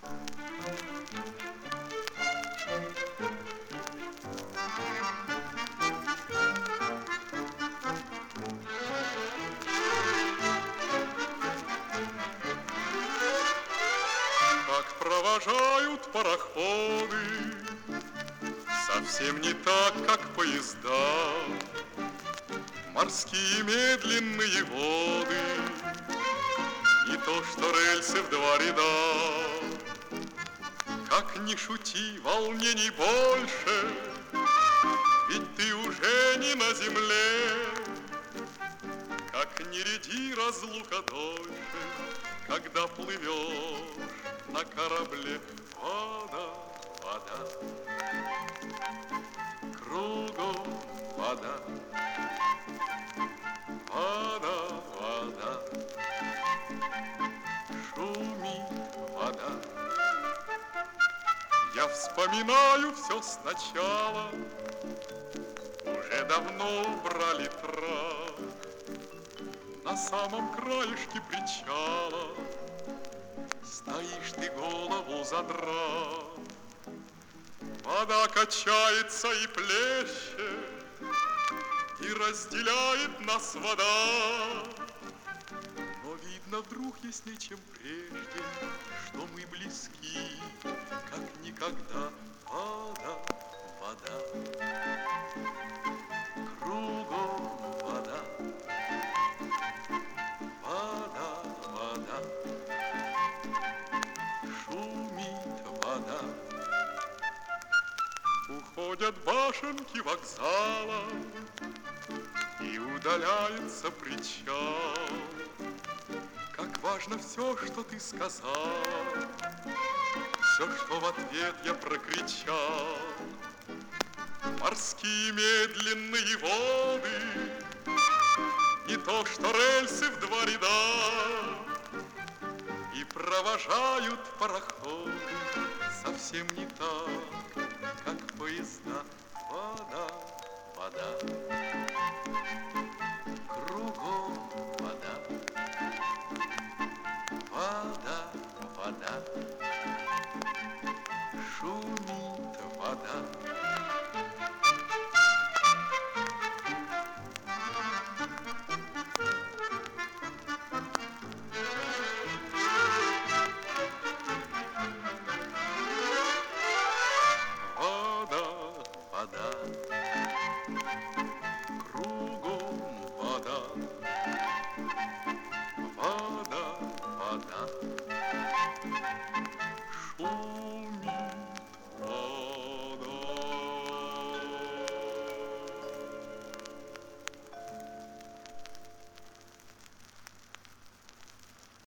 Как провожают пароходы, совсем не так, как поезда. Морские медленные воды, не то что рельсы в два ряда. Как ни шути, волнений больше, ведь ты уже не на земле. Как ни ряди разлука дольше, когда плывешь на корабле. Вода, вода, кругом вода. Вода, вода, шумит вода. Я вспоминаю все сначала, уже давно убрали трап. На самом краешке причала стоишь ты, голову задрав. Вода качается и плещет, и разделяет нас вода. Но видно вдруг ясней, чем прежде, что мы близки, как никогда. Вода, вода, кругом вода. Вода, вода, шумит вода. Уходят башенки вокзала, и удаляется причал. Как важно все, что ты сказал, все, что в ответ я прокричал. Морские медленные воды, не то что рельсы в два ряда. И провожают пароходы совсем не так, как поезда. Вода, вода, кругом вода. Вода, вода, шумит вода. Вода, вода, кругом вода. Вода, вода, шум.